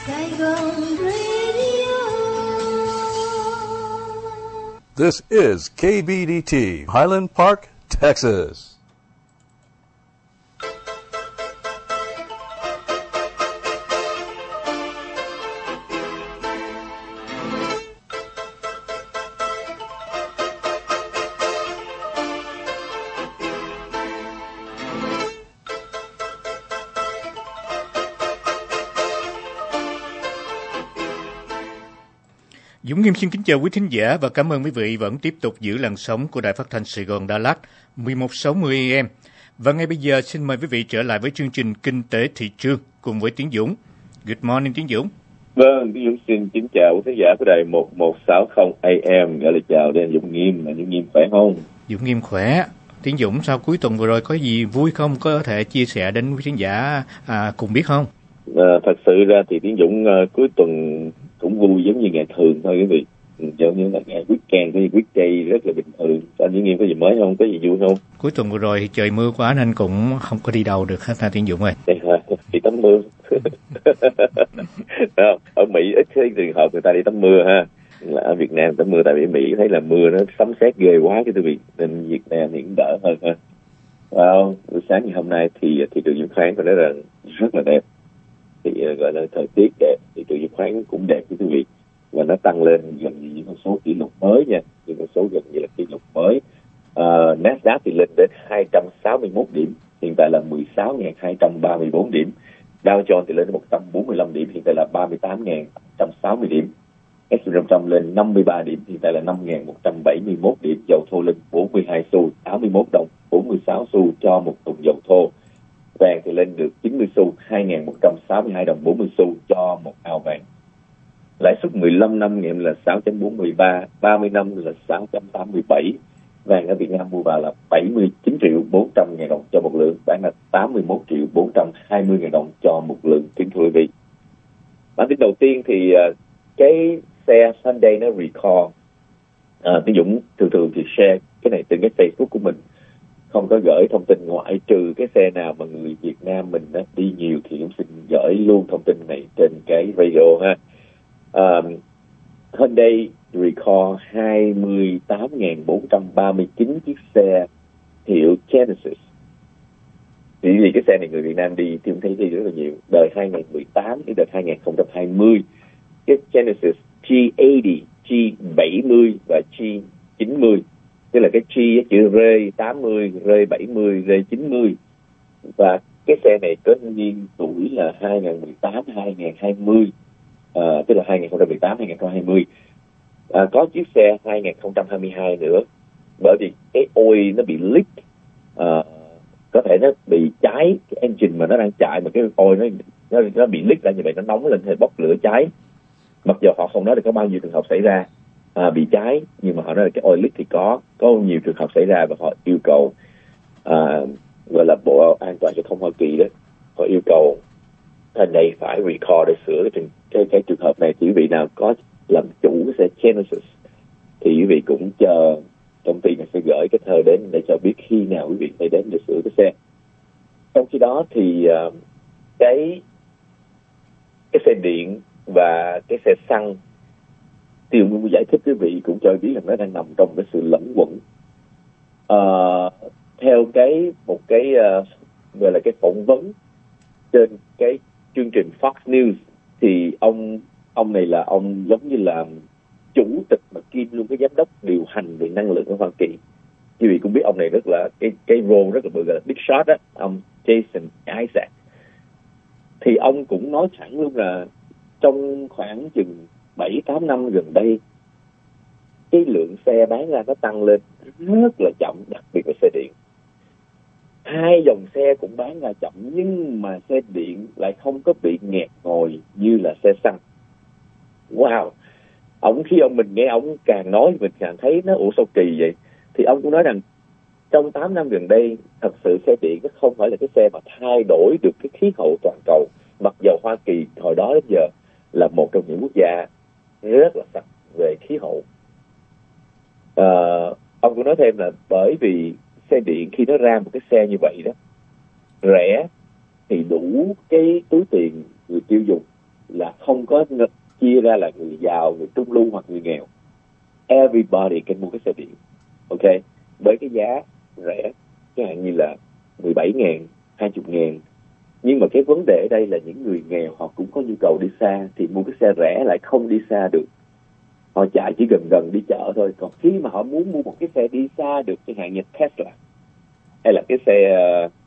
Saigon Radio. This is KBDT, Highland Park, Texas. Dũng Nghiêm xin kính chào quý thính giả và cảm ơn quý vị vẫn tiếp tục giữ làn sóng của Đài Phát thanh Sài Gòn Đà Lạt 1160 AM. Và ngay bây giờ xin mời quý vị trở lại với chương trình Kinh tế thị trường cùng với Tiến Dũng. Good morning Tiến Dũng. Vâng, Tiến Dũng xin kính chào quý khán giả của đài 1160 AM. Gọi là chào đến Dũng Nghiêm, Dũng Nghiêm khỏe không? Dũng Nghiêm khỏe. Tiến Dũng sau cuối tuần vừa rồi có gì vui không? Có thể chia sẻ đến quý khán giả cùng biết không? Thật sự ra thì Tiến Dũng cuối tuần cũng vui giống như ngày thường thôi quý vị. Giống như là ngày weekend, cái weekday rất là bình thường. Anh Dũng Nghiêm có gì mới không? Có gì vui không? Cuối tuần vừa rồi thì trời mưa quá nên cũng không có đi đâu được hết ha Tiến Dũng ơi. Đi tắm mưa. Ở Mỹ ít cái trường hợp người ta đi tắm mưa ha. Là ở Việt Nam tắm mưa, tại vì Mỹ thấy là mưa nó sấm sét ghê quá cái quý vị, nên Việt Nam thì cũng đỡ hơn ha. Buổi sáng ngày hôm nay thì thị trường chứng khoán phải nói là rất là đẹp. Thì gọi là thời tiết đẹp, thị trường chứng khoán cũng đẹp quý vị, và nó tăng lên gần như những con số kỷ lục mới nha, những con số gần như là kỷ lục mới. Nasdaq thì lên đến 261 điểm, hiện tại là 16.234 điểm. Dow Jones thì lên đến 145 điểm, hiện tại là 38.160 điểm. S&P 500 lên 53 điểm, hiện tại là 5.171 điểm. Dầu thô lên 42 xu, 81 đồng 46 xu cho một thùng dầu thô. Vàng thì lên được 90 xu, 2.162 đồng 40 xu cho một ao vàng. Lãi suất 15 năm nghiệm là 6.43, 30 năm là 6.87. Vàng ở Việt Nam mua vào là 79 triệu 400 ngàn đồng cho một lượng, bán là 81 triệu 420 ngàn đồng cho một lượng. Kính thưa quý vị, bản tin đầu tiên thì cái xe Hyundai nó recall. Tiến Dũng thường thì share cái này trên cái Facebook của mình, không có gửi thông tin ngoại trừ cái xe nào mà người Việt Nam mình đi nhiều thì cũng xin gửi luôn thông tin này trên cái radio ha. Hyundai recall 28.439 chiếc xe hiệu Genesis. Thì vì cái xe này người Việt Nam đi thì cũng thấy đi rất là nhiều. Đời 2018 đến đời 2020, cái Genesis G80, G70 và G90. Tức là cái G chữ R80, R70, R90. Và cái xe này có niên tuổi là 2018-2020, tức là 2018-2020. Có chiếc xe 2022 nữa, bởi vì cái oil nó bị leak, có thể nó bị cháy cái engine mà nó đang chạy, mà cái oil nó bị leak ra như vậy, nó nóng lên thì bốc lửa cháy. Mặc dù họ không nói được có bao nhiêu trường hợp xảy ra bị cháy, nhưng mà họ nói là cái oil leak thì có nhiều trường hợp xảy ra, và họ yêu cầu gọi là Bộ An toàn Giao thông Hoa Kỳ đó, họ yêu cầu thành này phải recall để sửa cái trường hợp này. Thì quý vị nào có làm chủ cái xe Genesis thì quý vị cũng chờ công ty này sẽ gửi cái thơ đến để cho biết khi nào quý vị phải đến để sửa cái xe. Trong khi đó thì cái xe điện và cái xe xăng, thì muốn giải thích quý vị cũng cho biết là nó đang nằm trong cái sự lẫn quẩn. Theo một cái gọi là cái phỏng vấn trên cái chương trình Fox News, thì ông này là ông giống như là chủ tịch mà kiêm luôn cái giám đốc điều hành về năng lượng ở Hoa Kỳ. Quý vị cũng biết ông này rất là cái role rất là bự, gọi là big shot á, ông Jason Isaac. Thì ông cũng nói thẳng luôn là trong khoảng chừng 7-8 năm gần đây, cái lượng xe bán ra nó tăng lên rất là chậm, đặc biệt là xe điện. Hai dòng xe cũng bán ra chậm, nhưng mà xe điện lại không có bị nghẹt ngồi như là xe xăng. Wow! Khi mình nghe ông càng nói, mình càng thấy nó sao kỳ vậy. Thì ông cũng nói rằng trong 8 năm gần đây, thật sự xe điện nó không phải là cái xe mà thay đổi được cái khí hậu toàn cầu. Mặc dù Hoa Kỳ hồi đó đến giờ là một trong những quốc gia rất là sạch về khí hậu. Ông cũng nói thêm là bởi vì xe điện khi nó ra một cái xe như vậy đó, rẻ thì đủ cái túi tiền người tiêu dùng là không có chia ra là người giàu, người trung lưu hoặc người nghèo. Everybody can mua cái xe điện, ok, với cái giá rẻ, chẳng hạn như là 17.000, 20.000. Nhưng mà cái vấn đề ở đây là những người nghèo họ cũng có nhu cầu đi xa, thì mua cái xe rẻ lại không đi xa được. Họ chạy chỉ gần gần đi chợ thôi. Còn khi mà họ muốn mua một cái xe đi xa được, chẳng hạn như Tesla, hay là cái xe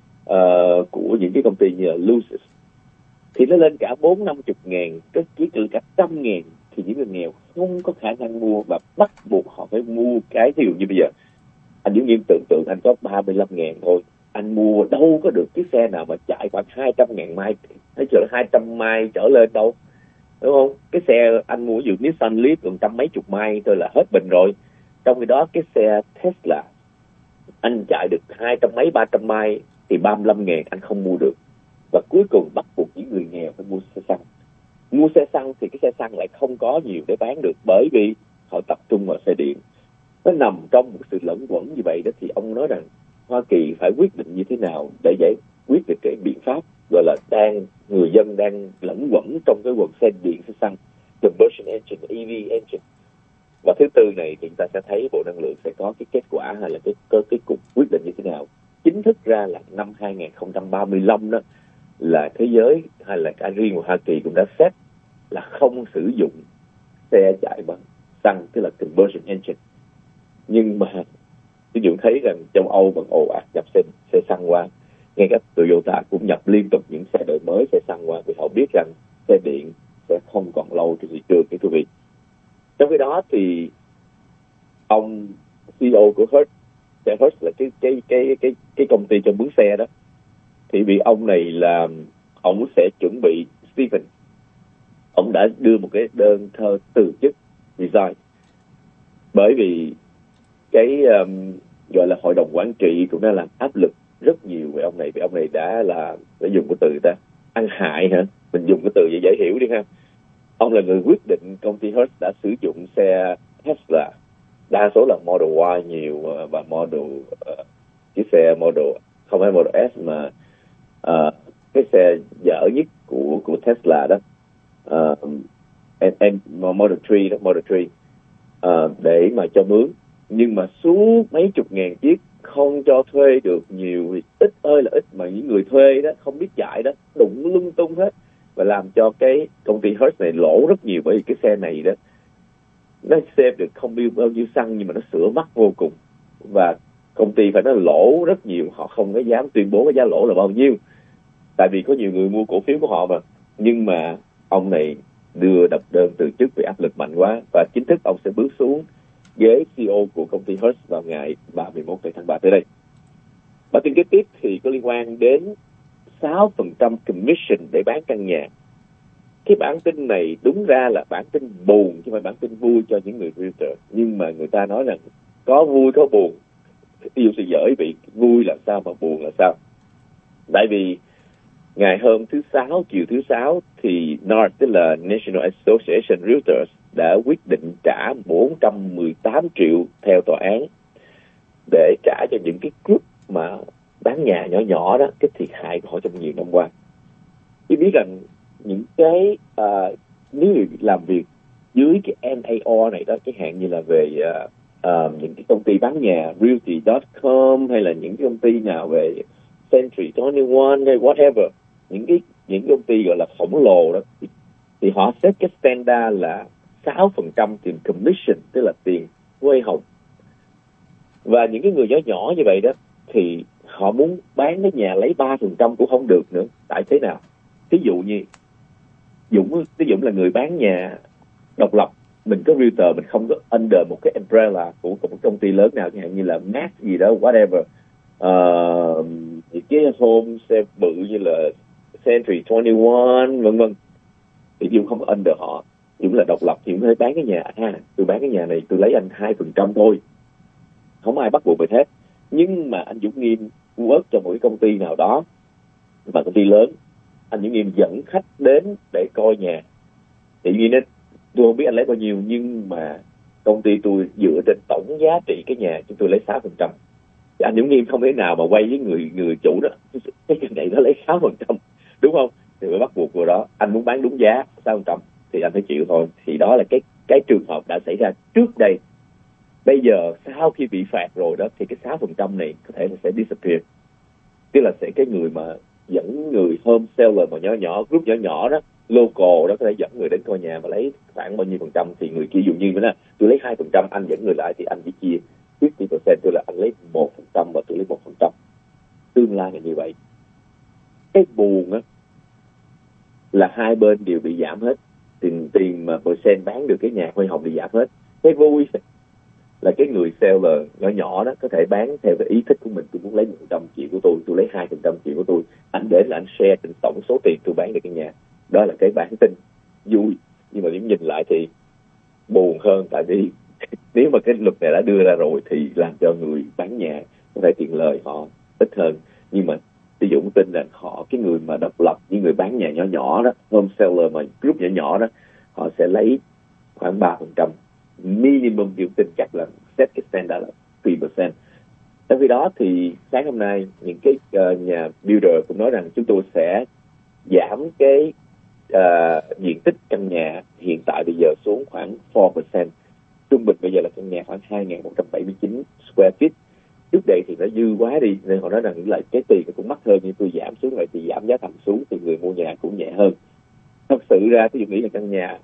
của những cái công ty như là Lucid, thì nó lên cả 40-50 ngàn, cái chỉ trừ cả 100.000, thì những người nghèo không có khả năng mua, và bắt buộc họ phải mua cái, ví dụ như bây giờ anh Dũng Nghiêm tưởng tượng anh có 35 ngàn thôi, anh mua đâu có được cái xe nào mà chạy khoảng 200 ngàn mai, hay chở 200 mai trở lên đâu, đúng không? Cái xe anh mua ví dụ Nissan Leaf gần 100 chục mai thôi là hết bình rồi. Trong khi đó cái xe Tesla anh chạy được 200 mấy 300 mai thì 35 ngàn anh không mua được. Và cuối cùng bắt buộc những người nghèo phải mua xe xăng. Mua xe xăng thì cái xe xăng lại không có nhiều để bán được, bởi vì họ tập trung vào xe điện. Nó nằm trong một sự lẫn quẩn như vậy đó, thì ông nói rằng Hoa Kỳ phải quyết định như thế nào để giải quyết được cái biện pháp gọi là người dân đang lẫn quẩn trong cái quần xe điện, xe xăng, combustion engine, EV engine. Và thứ tư này thì chúng ta sẽ thấy Bộ Năng lượng sẽ có cái kết quả hay là cái cuộc quyết định như thế nào. Chính thức ra là năm 2035 đó là thế giới hay là cả riêng của Hoa Kỳ cũng đã xét là không sử dụng xe chạy bằng xăng, tức là combustion engine. Nhưng mà ví dụ thấy rằng châu Âu vẫn ồ ạt nhập xe xăng qua, ngay cả Toyota cũng nhập liên tục những xe đời mới xe xăng qua, vì họ biết rằng xe điện sẽ không còn lâu trên thị trường, cái quý vị. Trong khi đó thì ông CEO của Hertz là cái công ty cho mướn xe đó, thì vì ông này là ông sẽ chuẩn bị Stephen, ông đã đưa một cái đơn thơ từ chức, resign, bởi vì cái gọi là hội đồng quản trị cũng đã làm áp lực rất nhiều về ông này, vì ông này đã dùng cái từ ta ăn hại hả, mình dùng cái từ vậy dễ hiểu đi ha. Ông là người quyết định công ty Hertz đã sử dụng xe Tesla, đa số là Model Y nhiều, và chiếc xe Model, không phải Model S mà cái xe dở nhất của Tesla đó, Model 3 để mà cho mướn. Nhưng mà suốt mấy chục ngàn chiếc không cho thuê được nhiều, ít ơi là ít, mà những người thuê đó không biết chạy đó đụng lung tung hết, và làm cho cái công ty Hertz này lỗ rất nhiều, bởi vì cái xe này đó nó save được không biết bao nhiêu xăng, nhưng mà nó sửa mắc vô cùng, và công ty phải nói lỗ rất nhiều. Họ không có dám tuyên bố cái giá lỗ là bao nhiêu, tại vì có nhiều người mua cổ phiếu của họ mà. Nhưng mà ông này đưa đập đơn từ chức vì áp lực mạnh quá, và chính thức ông sẽ bước xuống ghế CEO của công ty Hertz vào ngày 31 tháng 3 tới đây. Bản tin kế tiếp thì có liên quan đến 6% commission để bán căn nhà. Cái bản tin này đúng ra là bản tin buồn chứ không phải bản tin vui cho những người realtor, nhưng mà người ta nói rằng có vui có buồn, yêu sự dở bị vui là sao mà buồn là sao. Tại vì ngày hôm thứ Sáu, chiều thứ Sáu thì NAR, tức là National Association Realtors, đã quyết định trả 418 triệu theo tòa án để trả cho những cái group mà bán nhà nhỏ nhỏ đó, cái thiệt hại của họ trong nhiều năm qua. Chỉ biết rằng những cái nếu làm việc dưới cái NAR này đó, cái hạn như là về những cái công ty bán nhà Realty.com, hay là những cái công ty nào về Century 21 hay whatever, những công ty gọi là khổng lồ đó, thì họ set cái standard là 6% tiền commission, tức là tiền huê hồng. Và những cái người nhỏ nhỏ như vậy đó thì họ muốn bán cái nhà lấy 3% cũng không được nữa. Tại thế nào? Ví dụ như Dũng là người bán nhà độc lập, mình có realtor, mình không có under một cái umbrella của một công ty lớn nào, chẳng hạn như là Max gì đó, whatever, những cái home xe bự như là Century 21 vân vân, thì Dũng không có under họ. Dũng là độc lập thì Dũng phải bán cái nhà tôi bán cái nhà này tôi lấy anh 2% thôi, không ai bắt buộc mình hết. Nhưng mà anh Dũng Nghiêm work cho một cái công ty nào đó, mà công ty lớn, anh Dũng Nghiêm dẫn khách đến để coi nhà, thì như nên tôi không biết anh lấy bao nhiêu, nhưng mà công ty tôi dựa trên tổng giá trị cái nhà chúng tôi lấy 6%. Thì anh Dũng Nghiêm không thể nào mà quay với người chủ đó cái này nó lấy 6%, đúng không? Thì phải bắt buộc vào đó, anh muốn bán đúng giá 6%. thì anh phải chịu thôi. Thì đó là cái trường hợp đã xảy ra trước đây. Bây giờ sau khi bị phạt rồi đó thì cái 6% này có thể là sẽ disappear. Tức là sẽ cái người mà dẫn người home seller mà nhỏ, group nhỏ đó, local đó, có thể dẫn người đến coi nhà và lấy khoảng bao nhiêu phần trăm, thì người kia dụ như là tôi lấy 2%, anh dẫn người lại thì anh chỉ chia 50%, tức là anh lấy 1% và tôi lấy 1%. Tương lai là như vậy. Cái buồn á là hai bên đều bị giảm hết, tiền mà percent bán được cái nhà hoa hồng bị giảm hết. Cái vui là cái người seller nhỏ đó có thể bán theo cái ý thích của mình. Tôi muốn lấy 100 triệu của tôi lấy 200 triệu của tôi, anh đến là anh share trên tổng số tiền tôi bán được cái nhà. Đó là cái bản tin vui. Nhưng mà nếu nhìn lại thì buồn hơn, tại vì nếu mà cái luật này đã đưa ra rồi thì làm cho người bán nhà có thể tiền lời họ ít hơn. Nhưng mà ví dụ tin là cái người mà độc lập, những người bán nhà nhỏ đó, home seller mà group nhỏ đó, họ sẽ lấy khoảng 3%. Minimum điều tin chắc là set cái standard là 3%. Trong khi đó thì sáng hôm nay những cái nhà builder cũng nói rằng chúng tôi sẽ giảm cái diện tích căn nhà hiện tại bây giờ xuống khoảng 4%. Trung bình bây giờ là căn nhà khoảng 2.179 square feet. Trước đây thì nó dư quá đi nên họ nói rằng lại cái tiền cũng mắc hơn, nhưng tôi giảm xuống lại thì giảm giá thành xuống thì người mua nhà cũng nhẹ hơn. Thật sự ra tôi nghĩ là căn nhà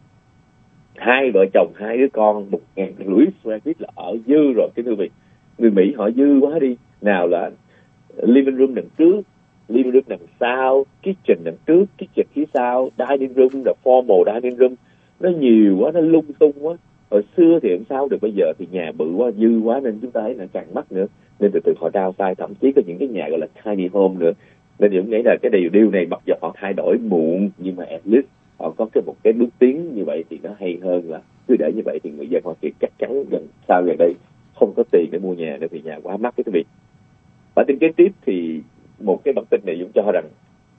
hai vợ chồng hai đứa con 1.500 square feet là ở dư rồi. Cái người Mỹ họ dư quá đi. Nào là living room đằng trước, living room đằng sau, kitchen đằng trước, kitchen phía sau, dining room là formal dining room, nó nhiều quá, nó lung tung quá. Hồi xưa thì làm sao được, bây giờ thì nhà bự quá, dư quá nên chúng ta thấy là càng mắc nữa. Nên từ từ họ downside, thậm chí có những cái nhà gọi là tiny home nữa. Nên những nghĩ là cái điều này mặc dù họ thay đổi muộn nhưng mà at least họ có một cái bước tiến như vậy thì nó hay hơn là cứ để như vậy thì người dân Hoa Kỳ chắc chắn sau gần đây không có tiền để mua nhà nữa vì nhà quá mắc. Cái việc bản tin kế tiếp thì một cái bản tin này cũng cho rằng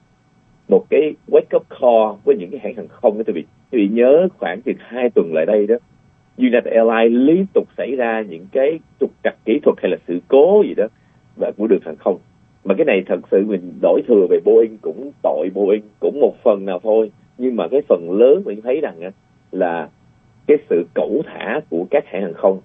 một cái wake up call với những cái hãng hàng không. Quý vị nhớ khoảng chừng 2 tuần lại đây đó, United Airlines liên tục xảy ra những cái trục trặc kỹ thuật hay là sự cố gì đó và của đường hàng không. Mà cái này thật sự mình đổ thừa về Boeing, cũng tội Boeing cũng một phần nào thôi, nhưng mà cái phần lớn mình thấy rằng là cái sự cẩu thả của các hãng hàng không.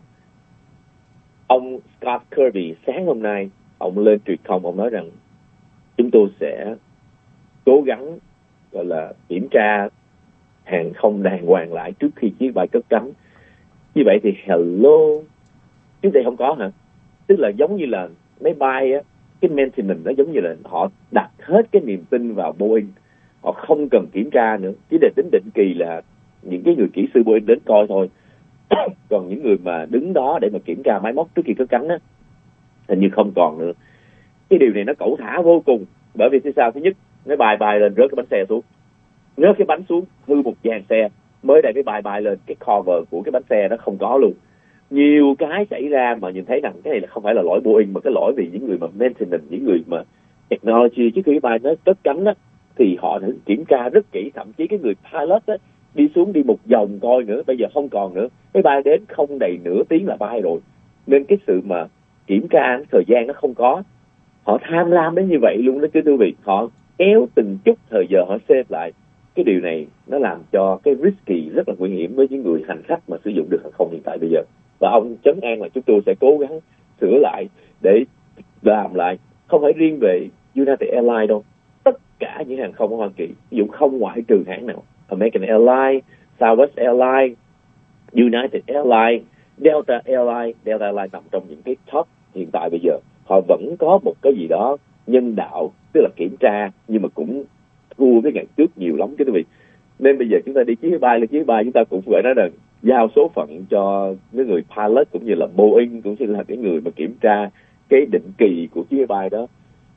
Ông Scott Kirby sáng hôm nay ông lên truyền thông, ông nói rằng chúng tôi sẽ cố gắng gọi là kiểm tra hàng không đàng hoàng lại trước khi chiếc bay cất cánh. Như vậy thì hello, trước đây không có hả? Tức là giống như là máy bay á, cái maintenance nó giống như là họ đặt hết cái niềm tin vào Boeing, họ không cần kiểm tra nữa, chỉ để tính định kỳ là những cái người kỹ sư Boeing đến coi thôi. Còn những người mà đứng đó để mà kiểm tra máy móc trước khi cất cánh á, hình như không còn nữa. Cái điều này nó cẩu thả vô cùng, bởi vì sao? Thứ nhất, máy bay lên rớt cái bánh xe xuống, rớt cái bánh xuống hư một dàn xe. Mới đây máy bay lên cái cover của cái bánh xe nó không có luôn. Nhiều cái xảy ra mà nhìn thấy rằng cái này là không phải là lỗi Boeing mà cái lỗi vì những người mà maintenance, những người mà technology trước khi máy bay nó cất cánh á, thì họ kiểm tra rất kỹ. Thậm chí cái người pilot á đi xuống đi một vòng coi nữa, bây giờ không còn nữa. Máy bay đến không đầy nửa tiếng là bay rồi. Nên cái sự mà kiểm tra thời gian nó không có. Họ tham lam đến như vậy luôn đó chứ quý vị. Họ kéo từng chút thời giờ họ xếp lại. Cái điều này nó làm cho cái risky rất là nguy hiểm với những người hành khách mà sử dụng đường hàng không hiện tại bây giờ. Và ông trấn an là chúng tôi sẽ cố gắng sửa lại để làm lại. Không phải riêng về United Airlines đâu, tất cả những hàng không ở Hoa Kỳ, ví dụ không ngoại trừ hãng nào, American Airlines, Southwest Airlines, United Airlines, Delta Airlines nằm trong những cái top hiện tại bây giờ. Họ vẫn có một cái gì đó nhân đạo, tức là kiểm tra, nhưng mà cũng thua cái ngày trước nhiều lắm chứ quý vị. Nên bây giờ chúng ta đi chuyến bay chúng ta cũng phải nói rằng giao số phận cho những người pilot cũng như là Boeing, cũng như là cái người mà kiểm tra cái định kỳ của chuyến bay đó.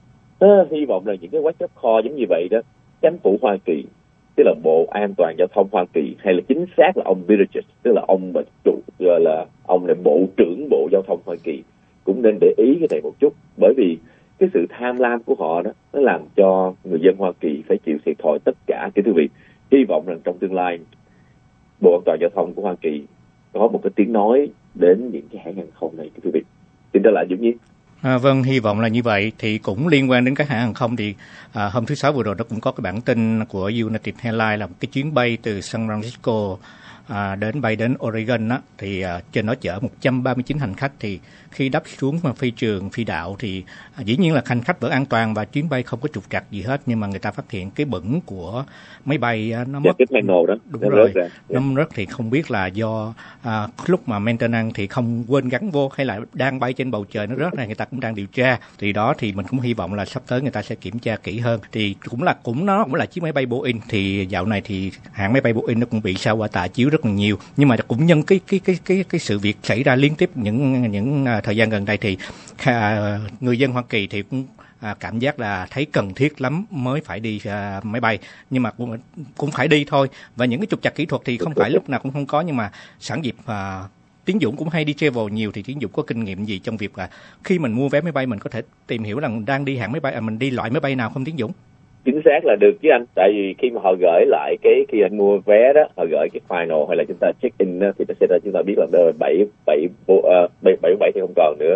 Hy vọng là những cái wake up call giống như vậy đó, chính phủ Hoa Kỳ, tức là Bộ An toàn Giao thông Hoa Kỳ, hay là chính xác là ông Buttigieg, tức là ông mà gọi là ông là Bộ trưởng Bộ Giao thông Hoa Kỳ, cũng nên để ý cái này một chút. Bởi vì cái sự tham lam của họ đó, nó làm cho người dân Hoa Kỳ phải chịu thiệt thòi tất cả. Cái quý vị, hy vọng rằng trong tương lai Bộ An toàn Giao thông của Hoa Kỳ có một cái tiếng nói đến những cái hãng hàng không này. Quý vị, xin trở lại Dũng Nhi. Vâng, hy vọng là như vậy. Thì cũng liên quan đến các hãng hàng không thì hôm thứ Sáu vừa rồi nó cũng có cái bản tin của United Airlines là một cái chuyến bay từ San Francisco bay đến Oregon á, thì trên đó chở 139 hành khách, thì khi đáp xuống mà phi trường phi đạo thì dĩ nhiên là hành khách vẫn an toàn và chuyến bay không có trục trặc gì hết, nhưng mà người ta phát hiện cái bửng của máy bay nó mất. Cái panel đó Đúng rồi, nó rớt thì không biết là do lúc mà maintenance thì không quên gắn vô hay là đang bay trên bầu trời nó rớt này, người ta cũng đang điều tra. Thì đó thì mình cũng hy vọng là sắp tới người ta sẽ kiểm tra kỹ hơn. Thì nó cũng là chiếc máy bay Boeing, thì dạo này thì hãng máy bay Boeing nó cũng bị sa qua tà chiếu rất là nhiều, nhưng mà cũng nhân cái sự việc xảy ra liên tiếp những thời gian gần đây thì người dân Hoa Kỳ thì cũng cảm giác là thấy cần thiết lắm mới phải đi máy bay, nhưng mà cũng phải đi thôi. Và những cái trục trặc kỹ thuật thì không phải lúc nào cũng không có, nhưng mà sẵn dịp Tiến Dũng cũng hay đi travel nhiều, thì Tiến Dũng có kinh nghiệm gì trong việc là khi mình mua vé máy bay mình có thể tìm hiểu là mình đang đi hãng máy bay, mình đi loại máy bay nào không Tiến Dũng? Chính xác là được chứ anh, tại vì khi mà họ gửi lại khi anh mua vé đó, họ gửi cái final hay là chúng ta check in đó, thì nó sẽ cho chúng ta biết là 777 thì không còn nữa,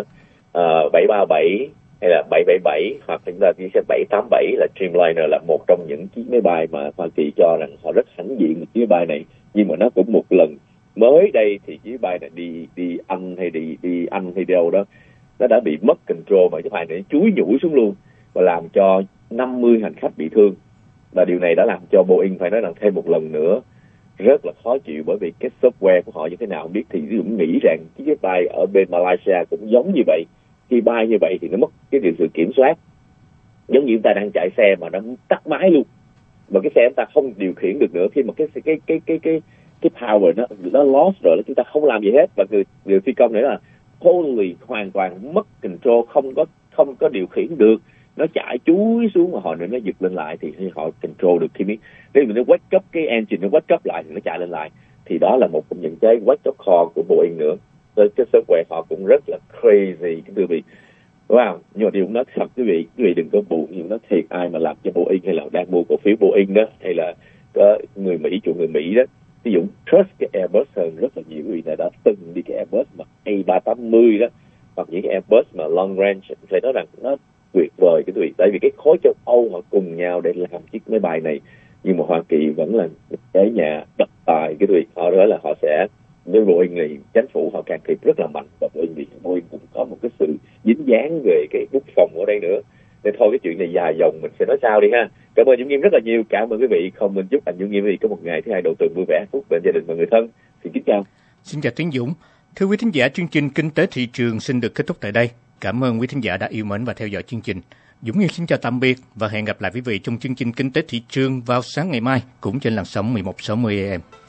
737 hay là 777 hoặc chúng ta chỉ sẽ 787 là Dreamliner, là một trong những chiếc máy bay mà Hoa Kỳ cho rằng họ rất hãnh diện chiếc máy bay này. Nhưng mà nó cũng một lần mới đây thì chiếc máy bay này đi Anh hay đi Anh hay đâu đó, nó đã bị mất control và chiếc máy này chúi nhủi xuống luôn và làm cho 50 hành khách bị thương. Và điều này đã làm cho Boeing phải nói rằng thêm một lần nữa rất là khó chịu, bởi vì cái software của họ như thế nào không biết. Thì cũng nghĩ rằng chiếc máy bay ở bên Malaysia cũng giống như vậy, khi bay như vậy thì nó mất cái sự kiểm soát, giống như chúng ta đang chạy xe mà nó tắt máy luôn, và cái xe chúng ta không điều khiển được nữa. Khi mà cái power nó lost rồi, chúng ta không làm gì hết, và người phi công này là totally hoàn toàn mất control, không có điều khiển được, nó chạy chúi xuống mà hồi nữa nó giật lên lại thì họ control được. Khi nó wake up cái engine, nó wake up lại thì nó chạy lên lại, thì đó là một trong những cái wake up call của Boeing nữa. Rồi cái software họ cũng rất là crazy quý vị, đúng không? Nhưng mà điều cũng nói thật quý vị đừng có buồn, nhưng nó thiệt ai mà làm cho Boeing hay là đang mua cổ phiếu Boeing đó, hay là có người Mỹ đó, ví dụ trust cái Airbus hơn rất là nhiều. Quý vị này đã từng đi cái Airbus mà A380 đó, hoặc những cái Airbus mà long range, phải nói rằng nó tuyệt vời quý vị, tại vì cái khối châu Âu họ cùng nhau để làm chiếc máy bay này. Nhưng mà Hoa Kỳ vẫn là cái nhà độc tài quý vị, họ nói là họ sẽ, với Boeing này chính phủ họ can thiệp rất là mạnh, và Boeing cũng có một cái sự dính dáng về cái quốc phòng ở đây nữa. Nên thôi cái chuyện này dài dòng mình sẽ nói sau đi ha. Cảm ơn Dũng Nghiêm rất là nhiều, cảm ơn quý vị. Không, mình chúc anh Dũng Nghiêm quý vị có một ngày thứ hai đầu tuần vui vẻ, phúc bên gia đình và người thân. Xin kính chào. Xin chào Tiến Dũng. Thưa quý thính giả, chương trình Kinh tế thị trường xin được kết thúc tại đây. Cảm ơn quý thính giả đã yêu mến và theo dõi chương trình. Dũng Nghiêm xin chào tạm biệt và hẹn gặp lại quý vị trong chương trình Kinh tế thị trường vào sáng ngày mai cũng trên làn sóng 1160 AM.